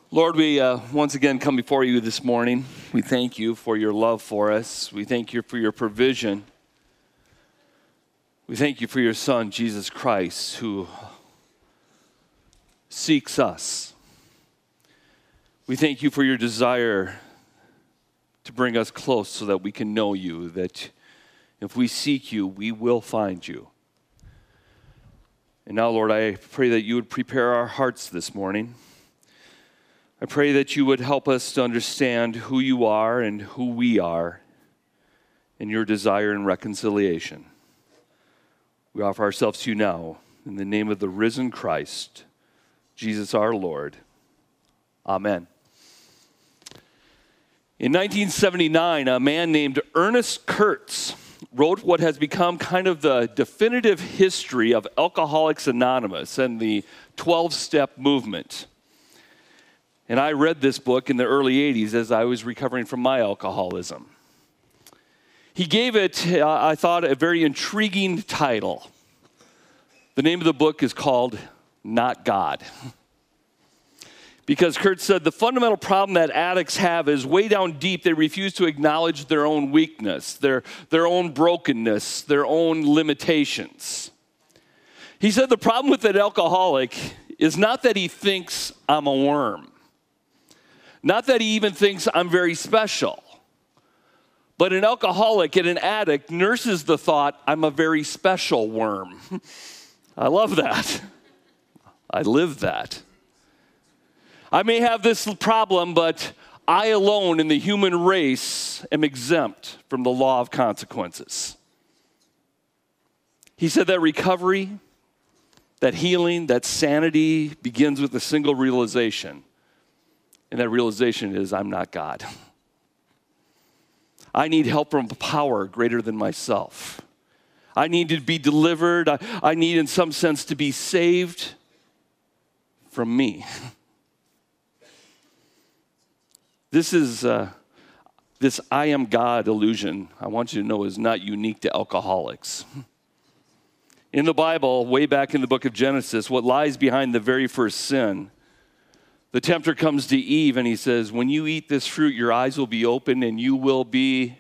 Lord, we once again come before you this morning. We thank you for your love for us. We thank you for your provision. We thank you for your Son, Jesus Christ, who seeks us. We thank you for your desire to bring us close so that we can know you, that if we seek you, we will find you. And now, Lord, I pray that you would prepare our hearts this morning. I pray that you would help us to understand who you are and who we are and your desire and reconciliation. We offer ourselves to you now in the name of the risen Christ, Jesus our Lord. Amen. In 1979, a man named Ernest Kurtz wrote what has become kind of the definitive history of Alcoholics Anonymous and the 12-step movement. And I read this book in the early 80s as I was recovering from my alcoholism. He gave it, I thought, a very intriguing title. The name of the book is called Not God. Because Kurt said the fundamental problem that addicts have is way down deep, they refuse to acknowledge their own weakness, their own brokenness, their own limitations. He said the problem with an alcoholic is not that he thinks I'm a worm. Not that he even thinks I'm very special. But an alcoholic and an addict nurses the thought, I'm a very special worm. I love that. I live that. I may have this problem, but I alone in the human race am exempt from the law of consequences. He said that recovery, that healing, that sanity begins with a single realization. And that realization is, I'm not God. I need help from a power greater than myself. I need to be delivered. I need, in some sense, to be saved from me. This I am God illusion, I want you to know, is not unique to alcoholics. In the Bible, way back in the book of Genesis, what lies behind the very first sin, the tempter comes to Eve and he says, when you eat this fruit, your eyes will be open and you will be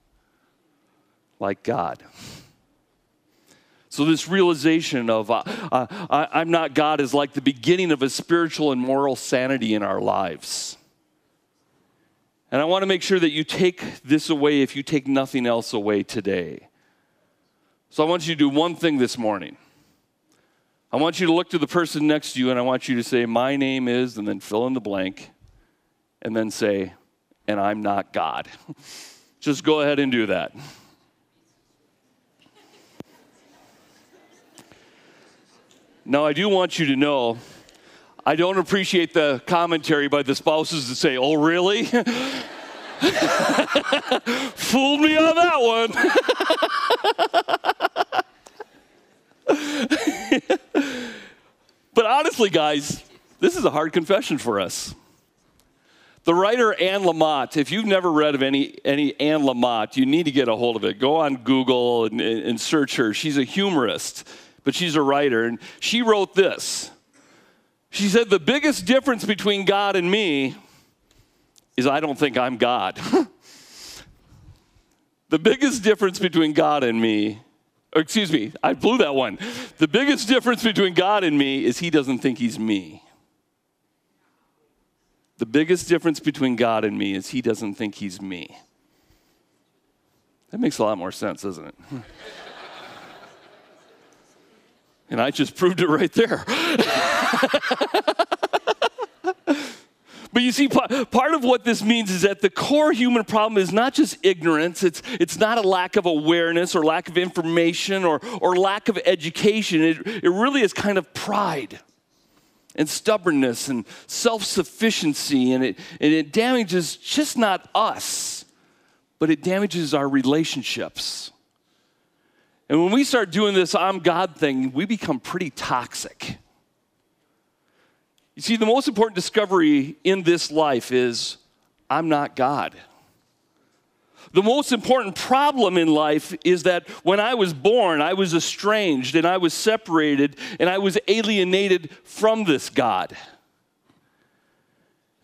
like God. So this realization of I'm not God is like the beginning of a spiritual and moral sanity in our lives. And I want to make sure that you take this away if you take nothing else away today. So I want you to do one thing this morning. I want you to look to the person next to you and I want you to say, my name is, and then fill in the blank, and then say, and I'm not God. Just go ahead and do that. Now, I do want you to know, I don't appreciate the commentary by the spouses to say, oh, really? Fooled me on that one. But honestly, guys, this is a hard confession for us. The writer Anne Lamott, if you've never read of any Anne Lamott, you need to get a hold of it. Go on Google and search her. She's a humorist, but she's a writer. And she wrote this. She said, the biggest difference between God and me is I don't think I'm God. The biggest difference between God and me, I blew that one. The biggest difference between God and me is he doesn't think he's me. The biggest difference between God and me is he doesn't think he's me. That makes a lot more sense, doesn't it? And I just proved it right there. But you see, part of what this means is that the core human problem is not just ignorance. It's not a lack of awareness or lack of information or lack of education. It really is kind of pride and stubbornness and self-sufficiency. And it damages just not us, but it damages our relationships. And when we start doing this I'm God thing, we become pretty toxic. You see, the most important discovery in this life is I'm not God. The most important problem in life is that when I was born, I was estranged and I was separated and I was alienated from this God. And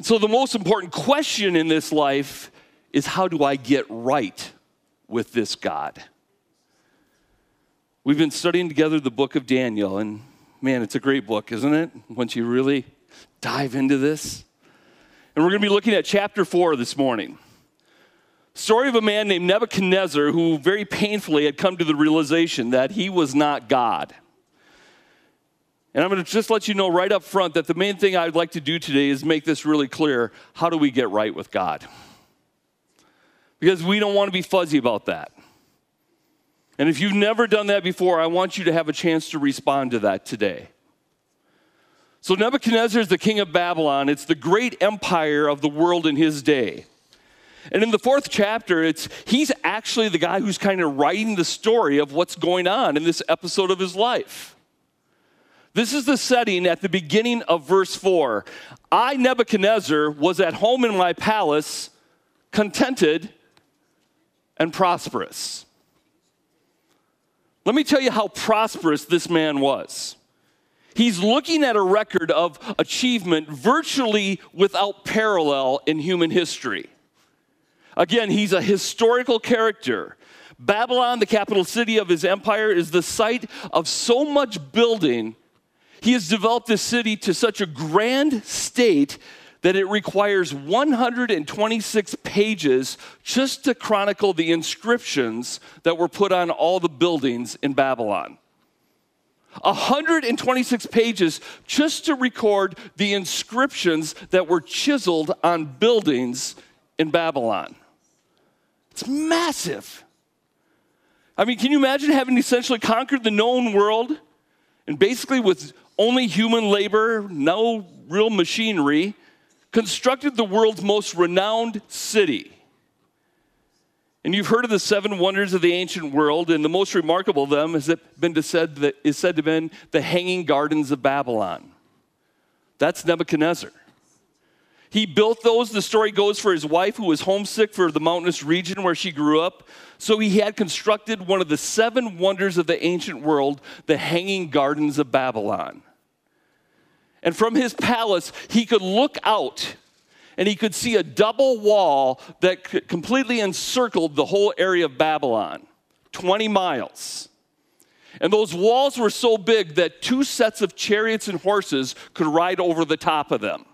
so the most important question in this life is, how do I get right with this God? We've been studying together the book of Daniel, and man, it's a great book, isn't it? Once you really dive into this. And we're going to be looking at chapter 4 this morning. Story of a man named Nebuchadnezzar who very painfully had come to the realization that he was not God. And I'm going to just let you know right up front that the main thing I'd like to do today is make this really clear. How do we get right with God? Because we don't want to be fuzzy about that. And if you've never done that before, I want you to have a chance to respond to that today. So Nebuchadnezzar is the king of Babylon. It's the great empire of the world in his day. And in the 4th chapter, he's actually the guy who's kind of writing the story of what's going on in this episode of his life. This is the setting at the beginning of verse 4. I, Nebuchadnezzar, was at home in my palace, contented and prosperous. Let me tell you how prosperous this man was. He's looking at a record of achievement virtually without parallel in human history. Again, he's a historical character. Babylon, the capital city of his empire, is the site of so much building. He has developed this city to such a grand state that it requires 126 pages just to chronicle the inscriptions that were put on all the buildings in Babylon. 126 pages just to record the inscriptions that were chiseled on buildings in Babylon. It's massive. I mean, can you imagine having essentially conquered the known world and basically with only human labor, no real machinery, constructed the world's most renowned city? And you've heard of the 7 wonders of the ancient world, and the most remarkable of them is said to have been the Hanging Gardens of Babylon. That's Nebuchadnezzar. He built those, the story goes, for his wife who was homesick for the mountainous region where she grew up. So he had constructed one of the 7 wonders of the ancient world, the Hanging Gardens of Babylon. And from his palace, he could look out and he could see a double wall that completely encircled the whole area of Babylon, 20 miles. And those walls were so big that 2 sets of chariots and horses could ride over the top of them.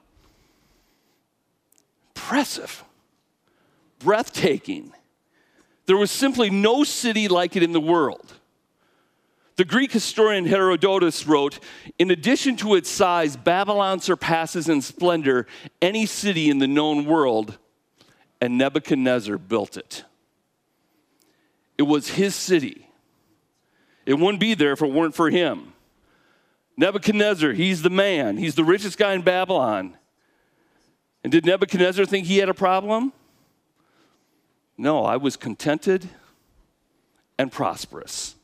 Impressive, breathtaking. There was simply no city like it in the world. The Greek historian Herodotus wrote, in addition to its size, Babylon surpasses in splendor any city in the known world, and Nebuchadnezzar built it. It was his city. It wouldn't be there if it weren't for him. Nebuchadnezzar, he's the man. He's the richest guy in Babylon. And did Nebuchadnezzar think he had a problem? No, I was contented and prosperous.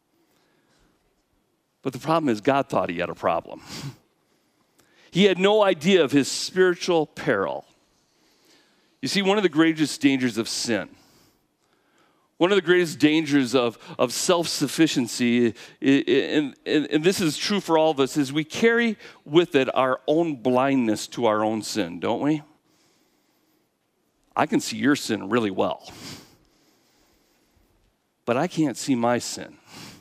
But the problem is God thought he had a problem. He had no idea of his spiritual peril. You see, one of the greatest dangers of sin, one of the greatest dangers of self-sufficiency, and this is true for all of us, is we carry with it our own blindness to our own sin, don't we? I can see your sin really well, but I can't see my sin.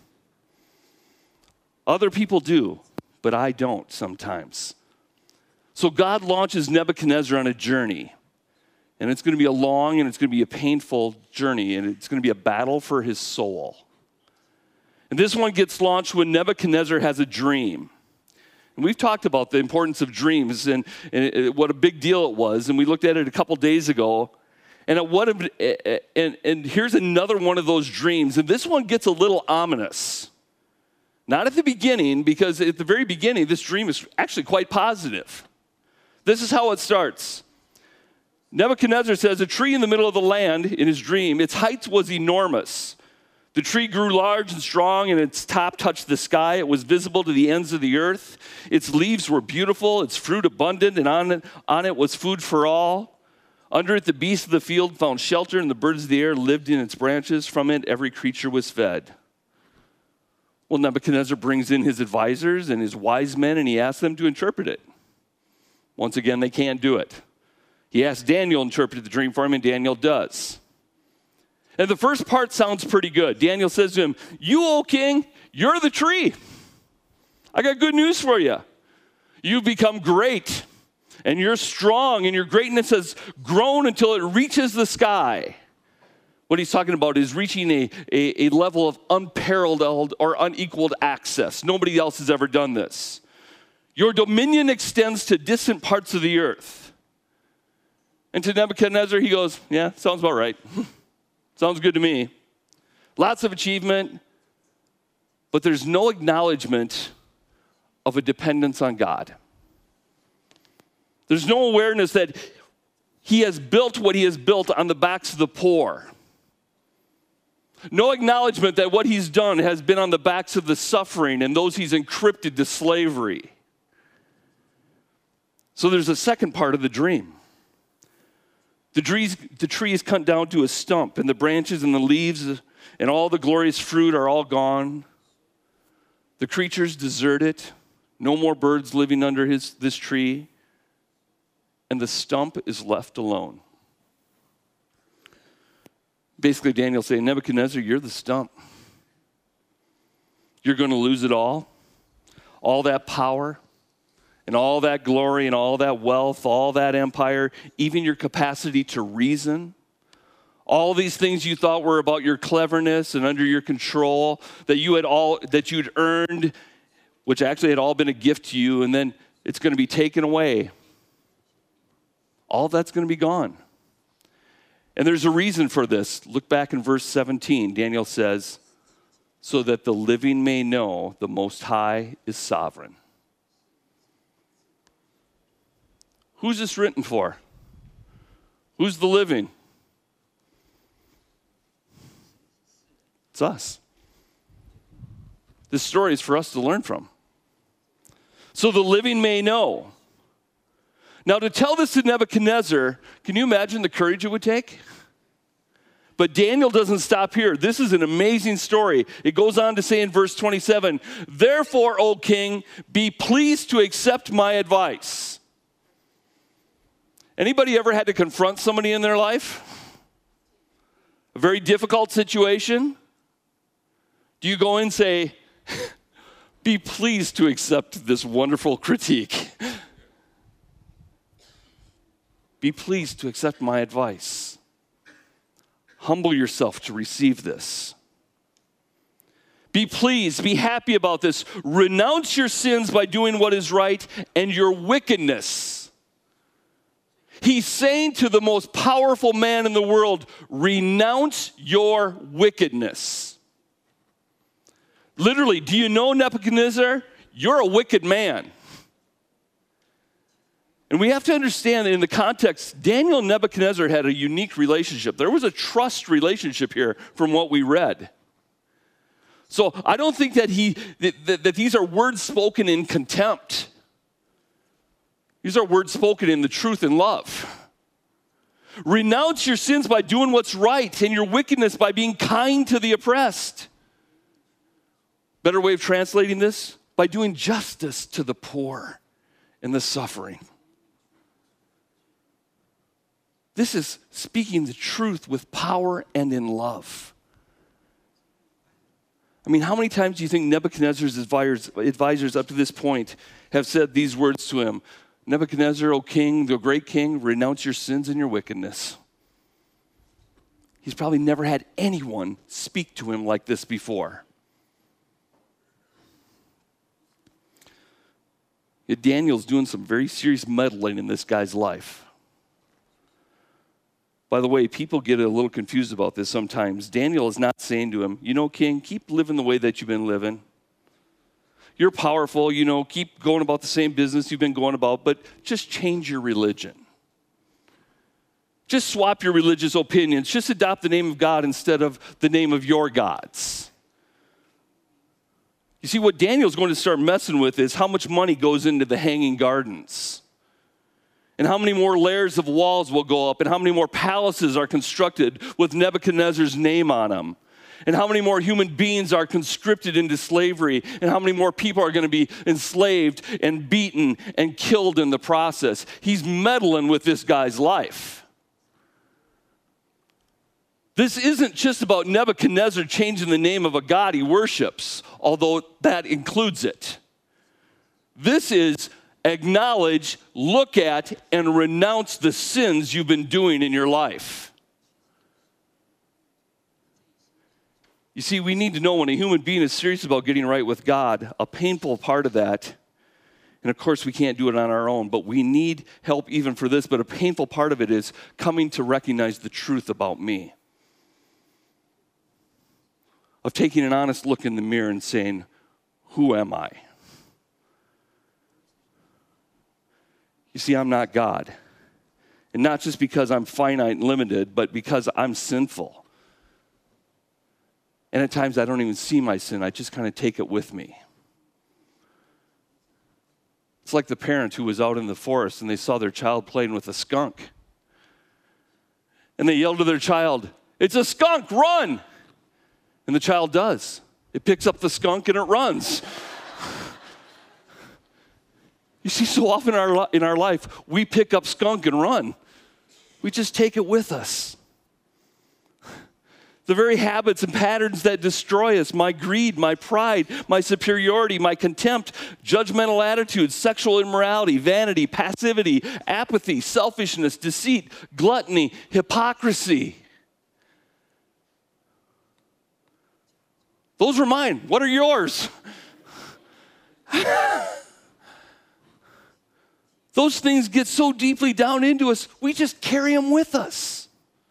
Other people do, but I don't sometimes. So God launches Nebuchadnezzar on a journey. And it's going to be a long and it's going to be a painful journey, and it's going to be a battle for his soul. And this one gets launched when Nebuchadnezzar has a dream. And we've talked about the importance of dreams and what a big deal it was, and we looked at it a couple days ago. And here's another one of those dreams, and this one gets a little ominous. Not at the beginning, because at the very beginning, this dream is actually quite positive. This is how it starts. Nebuchadnezzar says, a tree in the middle of the land in his dream, its height was enormous. The tree grew large and strong, and its top touched the sky. It was visible to the ends of the earth. Its leaves were beautiful, its fruit abundant, and on it was food for all. Under it, the beasts of the field found shelter, and the birds of the air lived in its branches. From it, every creature was fed. Well, Nebuchadnezzar brings in his advisors and his wise men, and he asks them to interpret it. Once again, they can't do it. He asked Daniel to interpret the dream for him, and Daniel does. And the first part sounds pretty good. Daniel says to him, "You, O king, you're the tree. I got good news for you. You've become great, and you're strong, and your greatness has grown until it reaches the sky." What he's talking about is reaching a level of unparalleled or unequaled access. Nobody else has ever done this. Your dominion extends to distant parts of the earth. And to Nebuchadnezzar, he goes, "Yeah, sounds about right. Sounds good to me." Lots of achievement, but there's no acknowledgement of a dependence on God. There's no awareness that he has built what he has built on the backs of the poor. No acknowledgement that what he's done has been on the backs of the suffering and those he's encrypted to slavery. So there's a second part of the dream. The tree is cut down to a stump, and the branches and the leaves and all the glorious fruit are all gone. The creatures desert it. No more birds living under this tree. And the stump is left alone. Basically, Daniel's saying, Nebuchadnezzar, you're the stump. You're going to lose it all that power, and all that glory, and all that wealth, all that empire, even your capacity to reason. All these things you thought were about your cleverness and under your control, that you'd earned, which actually had all been a gift to you, and then it's going to be taken away. All that's going to be gone. And there's a reason for this. Look back in verse 17. Daniel says, "So that the living may know the Most High is sovereign." Who's this written for? Who's the living? It's us. This story is for us to learn from. So the living may know. Now, to tell this to Nebuchadnezzar, can you imagine the courage it would take? But Daniel doesn't stop here. This is an amazing story. It goes on to say in verse 27, "Therefore, O king, be pleased to accept my advice." Anybody ever had to confront somebody in their life? A very difficult situation? Do you go in and say, "Be pleased to accept this wonderful critique. Be pleased to accept my advice. Humble yourself to receive this. Be pleased, be happy about this. Renounce your sins by doing what is right and your wickedness." He's saying to the most powerful man in the world, renounce your wickedness. Literally, do you know, Nebuchadnezzar? You're a wicked man. And we have to understand that in the context, Daniel and Nebuchadnezzar had a unique relationship. There was a trust relationship here from what we read. So I don't think that these are words spoken in contempt. These are words spoken in the truth and love. Renounce your sins by doing what's right, and your wickedness by being kind to the oppressed. Better way of translating this? By doing justice to the poor and the suffering. This is speaking the truth with power and in love. I mean, how many times do you think Nebuchadnezzar's advisors up to this point have said these words to him? Nebuchadnezzar, O king, the great king, renounce your sins and your wickedness. He's probably never had anyone speak to him like this before. Yet Daniel's doing some very serious meddling in this guy's life. By the way, people get a little confused about this sometimes. Daniel is not saying to him, you know, king, keep living the way that you've been living. You're powerful, you know, keep going about the same business you've been going about, but just change your religion. Just swap your religious opinions. Just adopt the name of God instead of the name of your gods. You see, what Daniel's going to start messing with is how much money goes into the hanging gardens, and how many more layers of walls will go up, and how many more palaces are constructed with Nebuchadnezzar's name on them. And how many more human beings are conscripted into slavery, and how many more people are going to be enslaved and beaten and killed in the process. He's meddling with this guy's life. This isn't just about Nebuchadnezzar changing the name of a god he worships, although that includes it. This is acknowledge, look at, and renounce the sins you've been doing in your life. You see, we need to know when a human being is serious about getting right with God, a painful part of that, and of course we can't do it on our own, but we need help even for this, but a painful part of it is coming to recognize the truth about me. Of taking an honest look in the mirror and saying, who am I? You see, I'm not God. And not just because I'm finite and limited, but because I'm sinful. And at times I don't even see my sin. I just kind of take it with me. It's like the parent who was out in the forest and they saw their child playing with a skunk. And they yelled to their child, "It's a skunk, run!" And the child does. It picks up the skunk and it runs. You see, so often in our life, we pick up skunk and run. We just take it with us. The very habits and patterns that destroy us, my greed, my pride, my superiority, my contempt, judgmental attitudes, sexual immorality, vanity, passivity, apathy, selfishness, deceit, gluttony, hypocrisy. Those are mine. What are yours? Those things get so deeply down into us, we just carry them with us.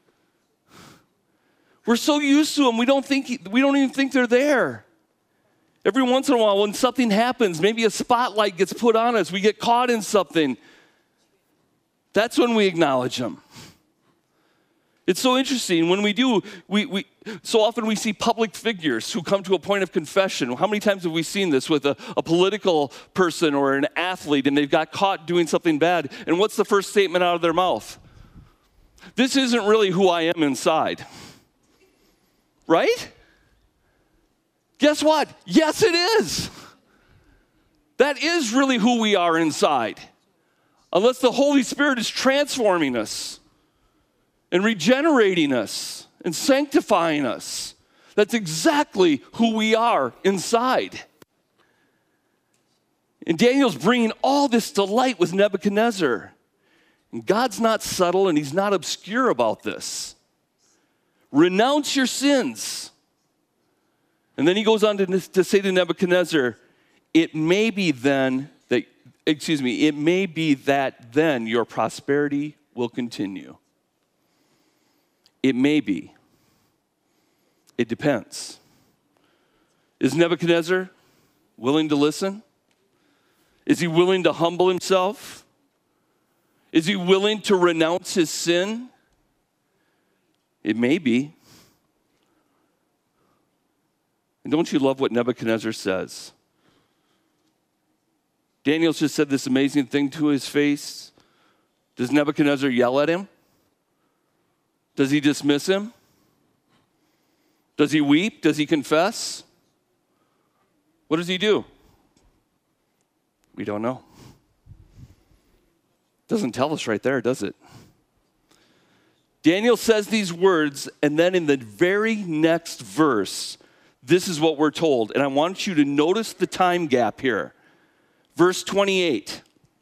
We're so used to them, we don't even think they're there. Every once in a while, when something happens, maybe a spotlight gets put on us, we get caught in something, that's when we acknowledge them. It's so interesting. When we do, so often we see public figures who come to a point of confession. How many times have we seen this with a political person or an athlete and they've got caught doing something bad? And what's the first statement out of their mouth? This isn't really who I am inside. Right? Guess what? Yes, it is. That is really who we are inside. Unless the Holy Spirit is transforming us and regenerating us and sanctifying us. That's exactly who we are inside. And Daniel's bringing all this to light with Nebuchadnezzar. And God's not subtle and he's not obscure about this. Renounce your sins. And then he goes on to say to Nebuchadnezzar, it may be that then your prosperity will continue. It may be. It depends. Is Nebuchadnezzar willing to listen? Is he willing to humble himself? Is he willing to renounce his sin? It may be. And don't you love what Nebuchadnezzar says? Daniel's just said this amazing thing to his face. Does Nebuchadnezzar yell at him? Does he dismiss him? Does he weep? Does he confess? What does he do? We don't know. Doesn't tell us right there, does it? Daniel says these words, and then in the very next verse, this is what we're told. And I want you to notice the time gap here. Verse 28.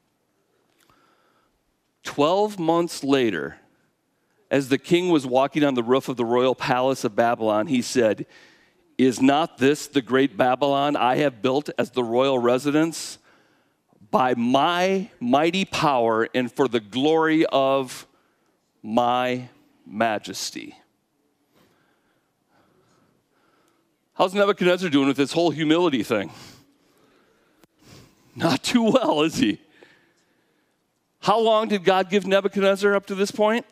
12 months later, as the king was walking on the roof of the royal palace of Babylon, he said, "Is not this the great Babylon I have built as the royal residence? By my mighty power and for the glory of my majesty." How's Nebuchadnezzar doing with this whole humility thing? Not too well, is he? How long did God give Nebuchadnezzar up to this point?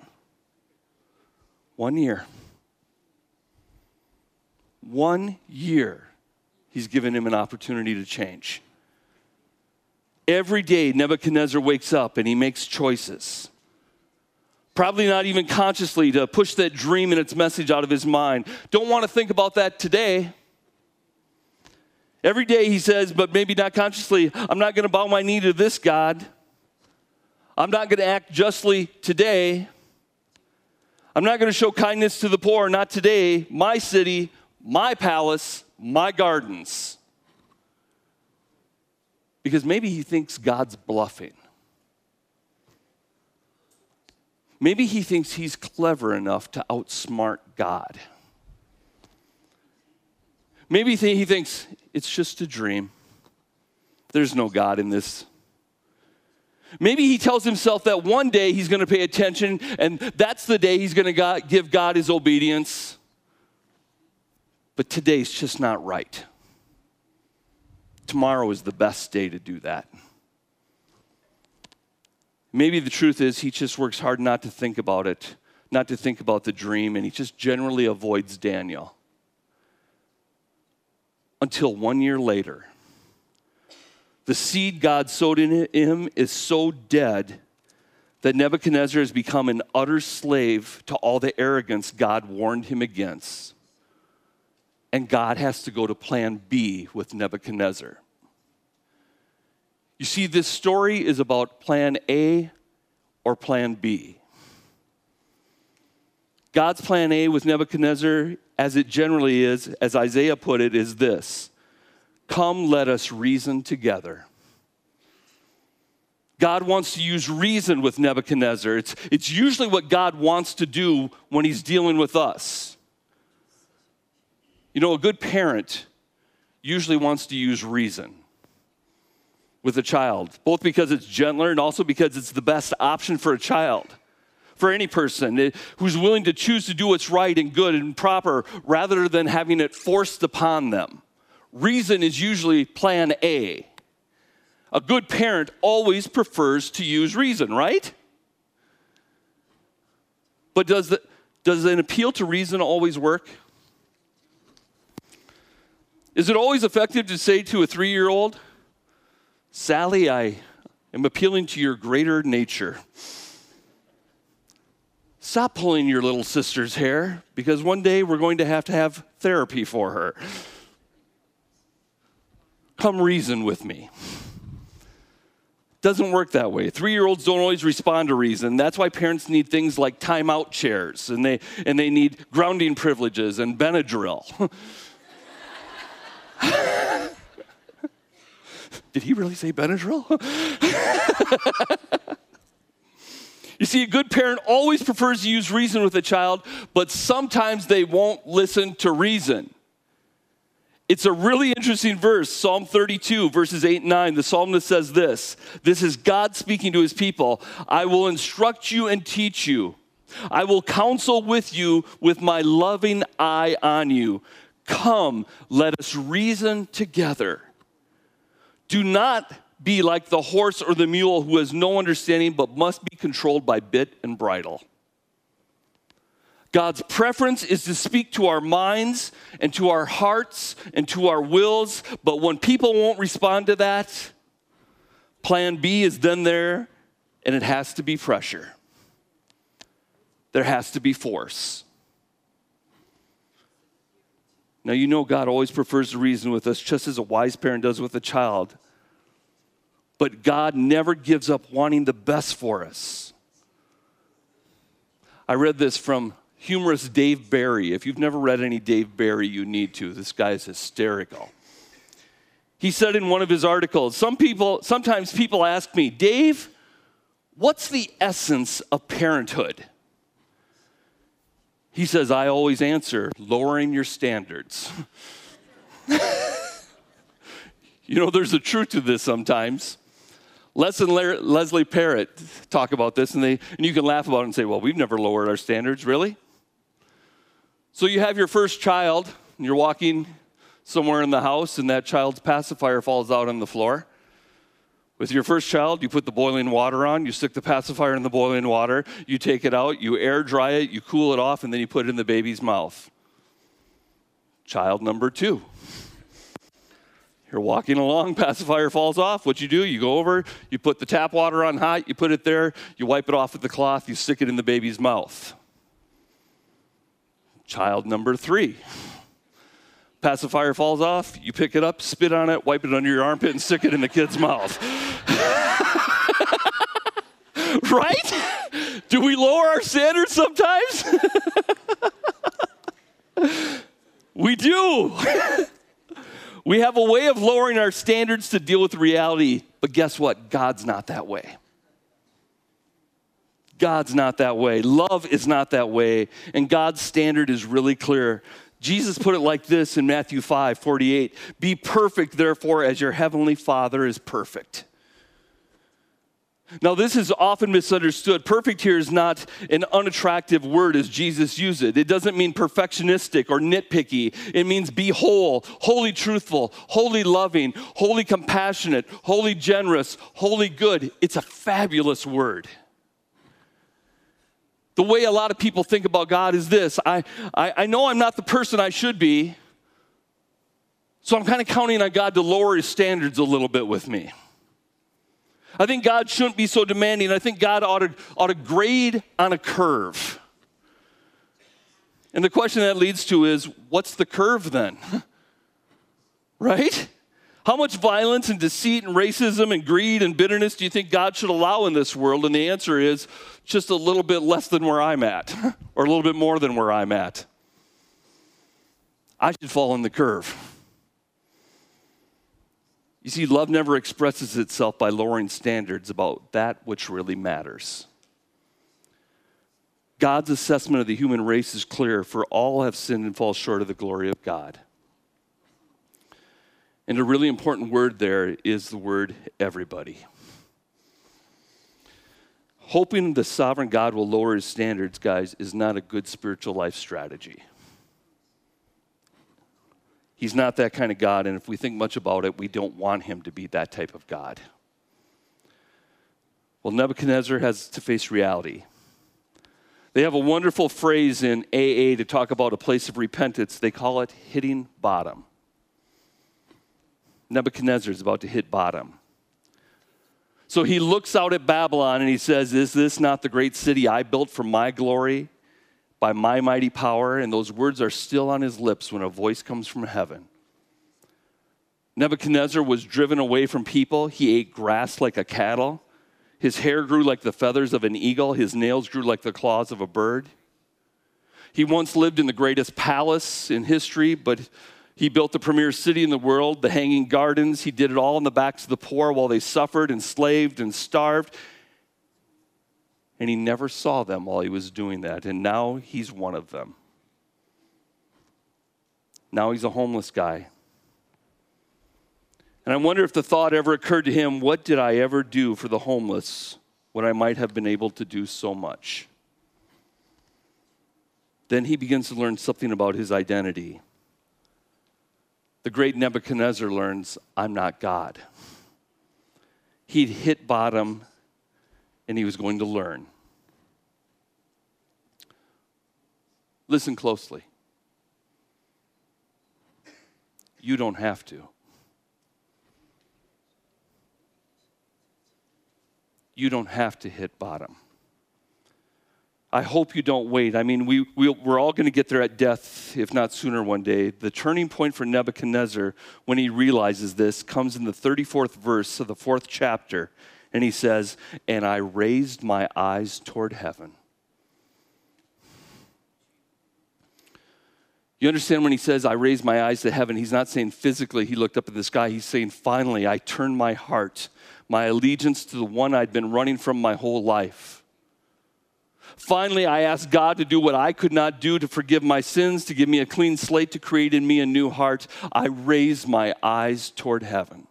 1 year. 1 year, he's given him an opportunity to change. Every day, Nebuchadnezzar wakes up and he makes choices. Probably not even consciously, to push that dream and its message out of his mind. Don't want to think about that today. Every day he says, but maybe not consciously, I'm not going to bow my knee to this God. I'm not going to act justly today. I'm not going to show kindness to the poor, not today. My city, my palace, my gardens. Because maybe he thinks God's bluffing. Maybe he thinks he's clever enough to outsmart God. Maybe he thinks it's just a dream. There's no God in this. Maybe he tells himself that one day he's going to pay attention, and that's the day he's going to give God his obedience. But today's just not right. Tomorrow is the best day to do that. Maybe the truth is he just works hard not to think about it, not to think about the dream, and he just generally avoids Daniel. Until 1 year later, the seed God sowed in him is so dead that Nebuchadnezzar has become an utter slave to all the arrogance God warned him against. And God has to go to plan B with Nebuchadnezzar. You see, this story is about plan A or plan B. God's plan A with Nebuchadnezzar, as it generally is, as Isaiah put it, is this: come, let us reason together. God wants to use reason with Nebuchadnezzar. It's usually what God wants to do when he's dealing with us. You know, a good parent usually wants to use reason with a child, both because it's gentler and also because it's the best option for a child, for any person who's willing to choose to do what's right and good and proper rather than having it forced upon them. Reason is usually plan A. A good parent always prefers to use reason, right? But does an appeal to reason always work? Is it always effective to say to a 3-year-old, Sally, I am appealing to your greater nature. Stop pulling your little sister's hair, because one day we're going to have therapy for her. Come reason with me. Doesn't work that way. 3-year-olds don't always respond to reason. That's why parents need things like timeout chairs, and they need grounding privileges and Benadryl. Did he really say Benadryl? You see, a good parent always prefers to use reason with a child, but sometimes they won't listen to reason. It's a really interesting verse, Psalm 32, verses 8 and 9. The psalmist says this. This is God speaking to his people. I will instruct you and teach you. I will counsel with you with my loving eye on you. Come, let us reason together. Do not be like the horse or the mule who has no understanding but must be controlled by bit and bridle. God's preference is to speak to our minds and to our hearts and to our wills, but when people won't respond to that, plan B is then there, and it has to be pressure. There has to be force. Now, you know God always prefers to reason with us, just as a wise parent does with a child. But God never gives up wanting the best for us. I read this from humorist Dave Barry. If you've never read any Dave Barry, you need to. This guy is hysterical. He said in one of his articles, sometimes people ask me, Dave, what's the essence of parenthood? He says, I always answer, lowering your standards. You know, there's a truth to this sometimes. Les and Leslie Parrott talk about this, and you can laugh about it and say, well, we've never lowered our standards, really? So you have your first child, and you're walking somewhere in the house, and that child's pacifier falls out on the floor. With your first child, you put the boiling water on, you stick the pacifier in the boiling water, you take it out, you air dry it, you cool it off, and then you put it in the baby's mouth. Child number 2. You're walking along, pacifier falls off. What you do, you go over, you put the tap water on hot, you put it there, you wipe it off with the cloth, you stick it in the baby's mouth. Child number 3. Pacifier falls off, you pick it up, spit on it, wipe it under your armpit, and stick it in the kid's mouth. Right? Do we lower our standards sometimes? We do. We have a way of lowering our standards to deal with reality, but guess what? God's not that way. God's not that way. Love is not that way, and God's standard is really clear. Jesus put it like this in Matthew 5:48. Be perfect, therefore, as your heavenly Father is perfect. Now, this is often misunderstood. Perfect here is not an unattractive word as Jesus used it. It doesn't mean perfectionistic or nitpicky. It means be whole, wholly truthful, wholly loving, wholly compassionate, wholly generous, wholly good. It's a fabulous word. The way a lot of people think about God is this. I know I'm not the person I should be, so I'm kind of counting on God to lower his standards a little bit with me. I think God shouldn't be so demanding. I think God ought to grade on a curve. And the question that leads to is, what's the curve then? Right? How much violence and deceit and racism and greed and bitterness do you think God should allow in this world? And the answer is just a little bit less than where I'm at, or a little bit more than where I'm at. I should fall in the curve. You see, love never expresses itself by lowering standards about that which really matters. God's assessment of the human race is clear, for all have sinned and fall short of the glory of God. And a really important word there is the word everybody. Hoping the sovereign God will lower his standards, guys, is not a good spiritual life strategy. He's not that kind of God, and if we think much about it, we don't want him to be that type of God. Well, Nebuchadnezzar has to face reality. They have a wonderful phrase in AA to talk about a place of repentance. They call it hitting bottom. Nebuchadnezzar is about to hit bottom. So he looks out at Babylon and he says, is this not the great city I built for my glory? By my mighty power, and those words are still on his lips when a voice comes from heaven. Nebuchadnezzar was driven away from people. He ate grass like a cattle. His hair grew like the feathers of an eagle. His nails grew like the claws of a bird. He once lived in the greatest palace in history, but he built the premier city in the world, the Hanging Gardens. He did it all on the backs of the poor while they suffered and slaved and starved. And he never saw them while he was doing that. And now he's one of them. Now he's a homeless guy. And I wonder if the thought ever occurred to him, what did I ever do for the homeless when I might have been able to do so much? Then he begins to learn something about his identity. The great Nebuchadnezzar learns, I'm not God. He'd hit bottom, and he was going to learn. Listen closely. You don't have to. You don't have to hit bottom. I hope you don't wait. I mean, we're all going to get there at death, if not sooner one day. The turning point for Nebuchadnezzar, when he realizes this, comes in the 34th verse of the 4th chapter. And he says, and I raised my eyes toward heaven. You understand when he says, I raised my eyes to heaven, he's not saying physically he looked up at the sky. He's saying, finally, I turned my heart, my allegiance to the one I'd been running from my whole life. Finally, I asked God to do what I could not do, to forgive my sins, to give me a clean slate, to create in me a new heart. I raised my eyes toward heaven.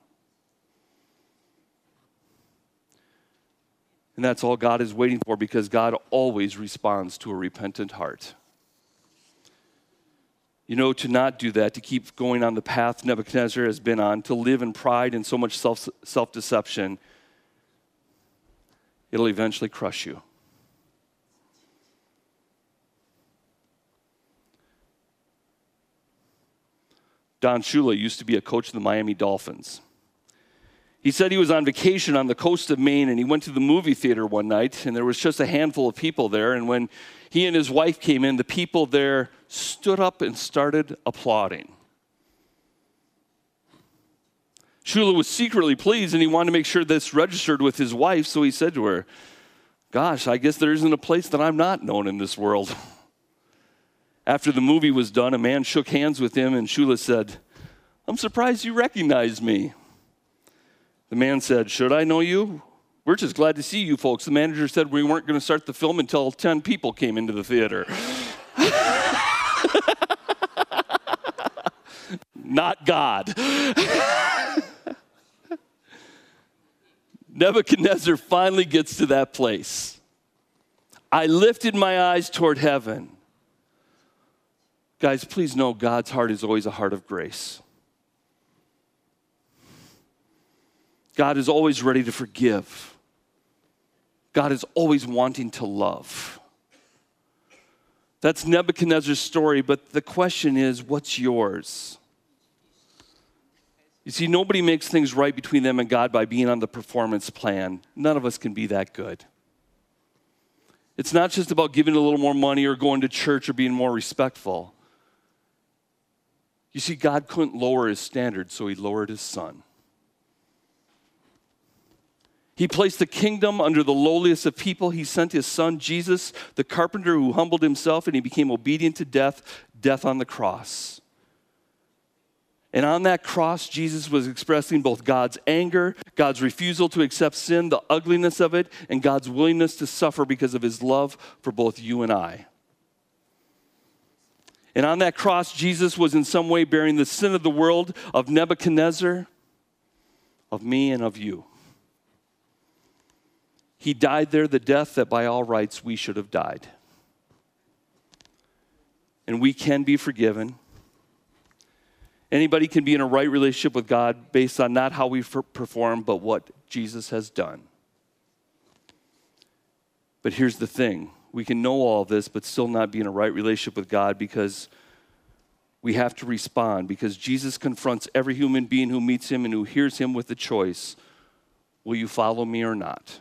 And that's all God is waiting for, because God always responds to a repentant heart. You know, to not do that, to keep going on the path Nebuchadnezzar has been on, to live in pride and so much self-deception, it'll eventually crush you. Don Shula used to be a coach of the Miami Dolphins. He said he was on vacation on the coast of Maine, and he went to the movie theater one night, and there was just a handful of people there. And when he and his wife came in, the people there stood up and started applauding. Shula was secretly pleased, and he wanted to make sure this registered with his wife, so he said to her, "Gosh, I guess there isn't a place that I'm not known in this world." After the movie was done, a man shook hands with him, and Shula said, "I'm surprised you recognized me." The man said, "Should I know you? We're just glad to see you folks. The manager said we weren't going to start the film until 10 people came into the theater." Not God. Nebuchadnezzar finally gets to that place. I lifted my eyes toward heaven. Guys, please know God's heart is always a heart of grace. God is always ready to forgive. God is always wanting to love. That's Nebuchadnezzar's story, but the question is, what's yours? You see, nobody makes things right between them and God by being on the performance plan. None of us can be that good. It's not just about giving a little more money or going to church or being more respectful. You see, God couldn't lower his standards, so he lowered his son. He placed the kingdom under the lowliest of people. He sent his son, Jesus, the carpenter who humbled himself, and he became obedient to death, death on the cross. And on that cross, Jesus was expressing both God's anger, God's refusal to accept sin, the ugliness of it, and God's willingness to suffer because of his love for both you and I. And on that cross, Jesus was in some way bearing the sin of the world, of Nebuchadnezzar, of me, and of you. He died there the death that by all rights we should have died. And we can be forgiven. Anybody can be in a right relationship with God based on not how we perform, but what Jesus has done. But here's the thing. We can know all this, but still not be in a right relationship with God because we have to respond. Because Jesus confronts every human being who meets him and who hears him with the choice, will you follow me or not?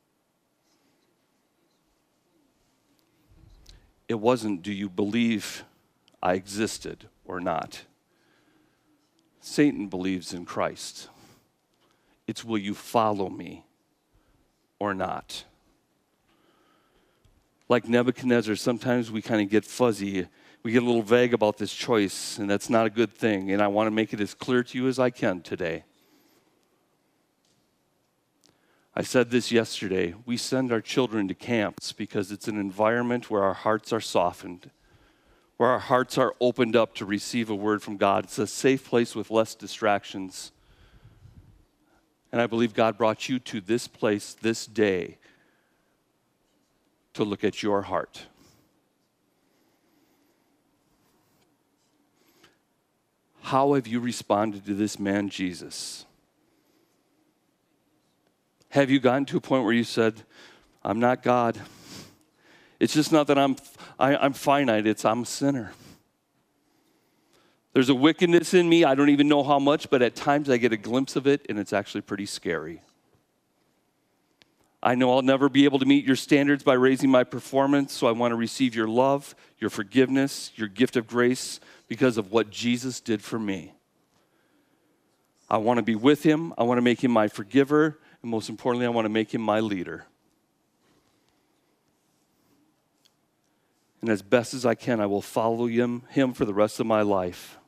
It wasn't, do you believe I existed or not? Satan believes in Christ. It's, will you follow me or not? Like Nebuchadnezzar, sometimes we kind of get fuzzy. We get a little vague about this choice, and that's not a good thing. And I want to make it as clear to you as I can today. I said this yesterday. We send our children to camps because it's an environment where our hearts are softened, where our hearts are opened up to receive a word from God. It's a safe place with less distractions. And I believe God brought you to this place this day to look at your heart. How have you responded to this man, Jesus? Have you gotten to a point where you said, I'm not God. It's just not that I'm finite, it's I'm a sinner. There's a wickedness in me, I don't even know how much, but at times I get a glimpse of it, and it's actually pretty scary. I know I'll never be able to meet your standards by raising my performance, so I want to receive your love, your forgiveness, your gift of grace because of what Jesus did for me. I want to be with him, I want to make him my forgiver, and most importantly, I want to make him my leader. And as best as I can, I will follow him for the rest of my life.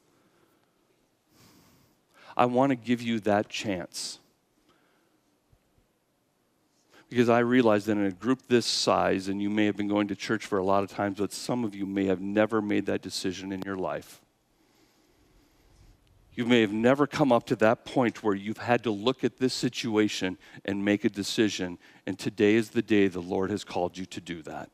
I want to give you that chance. Because I realize that in a group this size, and you may have been going to church for a lot of times, but some of you may have never made that decision in your life. You may have never come up to that point where you've had to look at this situation and make a decision, and today is the day the Lord has called you to do that.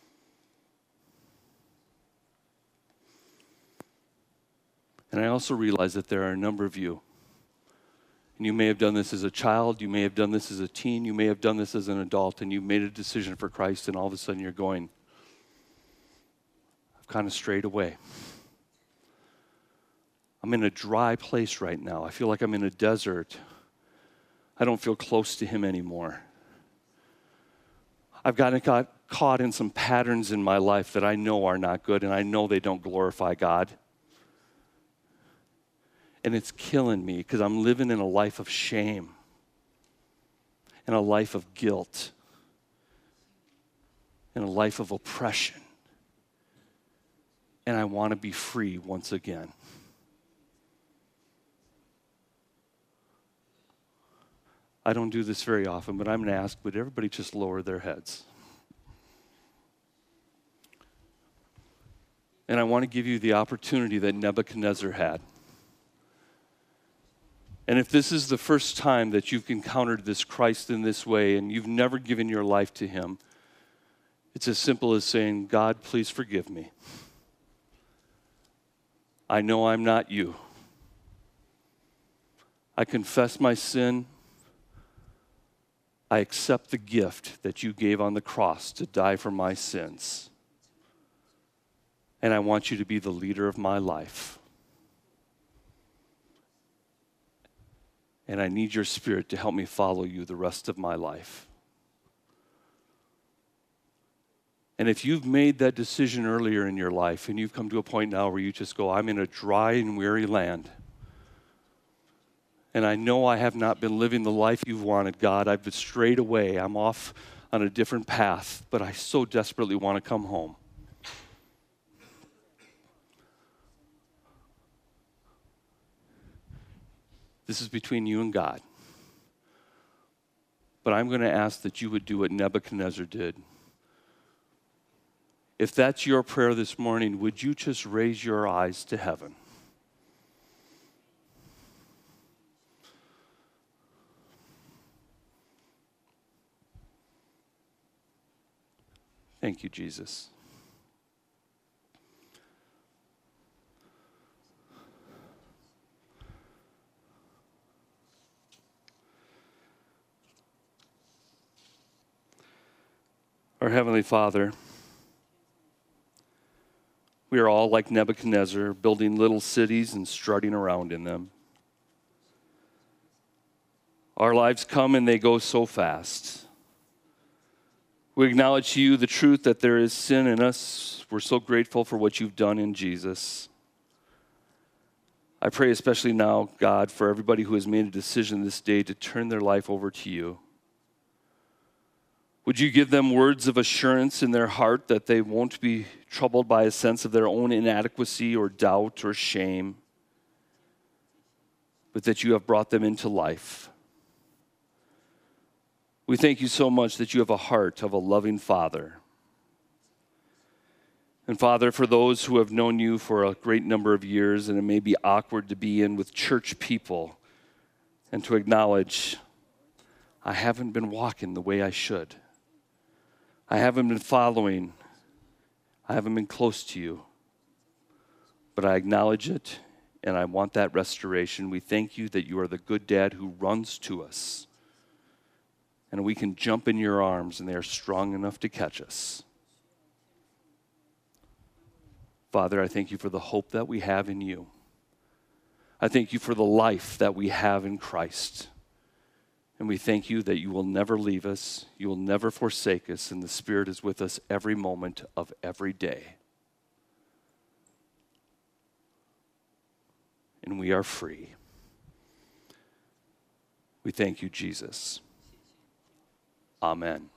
And I also realize that there are a number of you, and you may have done this as a child, you may have done this as a teen, you may have done this as an adult, and you've made a decision for Christ, and all of a sudden you're going, I've kind of strayed away. I'm in a dry place right now. I feel like I'm in a desert. I don't feel close to him anymore. I've got caught in some patterns in my life that I know are not good, and I know they don't glorify God. And it's killing me because I'm living in a life of shame and a life of guilt and a life of oppression. And I want to be free once again. I don't do this very often, but I'm going to ask, would everybody just lower their heads? And I want to give you the opportunity that Nebuchadnezzar had. And if this is the first time that you've encountered this Christ in this way and you've never given your life to him, it's as simple as saying, God, please forgive me. I know I'm not you. I confess my sin. I accept the gift that you gave on the cross to die for my sins. And I want you to be the leader of my life. And I need your Spirit to help me follow you the rest of my life. And if you've made that decision earlier in your life and you've come to a point now where you just go, I'm in a dry and weary land, and I know I have not been living the life you've wanted, God. I've strayed away. I'm off on a different path, but I so desperately want to come home. This is between you and God. But I'm going to ask that you would do what Nebuchadnezzar did. If that's your prayer this morning, would you just raise your eyes to heaven? Thank you, Jesus. Our Heavenly Father, we are all like Nebuchadnezzar, building little cities and strutting around in them. Our lives come and they go so fast. We acknowledge to you the truth that there is sin in us. We're so grateful for what you've done in Jesus. I pray especially now, God, for everybody who has made a decision this day to turn their life over to you. Would you give them words of assurance in their heart that they won't be troubled by a sense of their own inadequacy or doubt or shame, but that you have brought them into life? We thank you so much that you have a heart of a loving Father. And Father, for those who have known you for a great number of years, and it may be awkward to be in with church people and to acknowledge, I haven't been walking the way I should. I haven't been following. I haven't been close to you. But I acknowledge it, and I want that restoration. We thank you that you are the good dad who runs to us. And we can jump in your arms, and they are strong enough to catch us. Father, I thank you for the hope that we have in you. I thank you for the life that we have in Christ. And we thank you that you will never leave us, you will never forsake us, and the Spirit is with us every moment of every day. And we are free. We thank you, Jesus. Amen.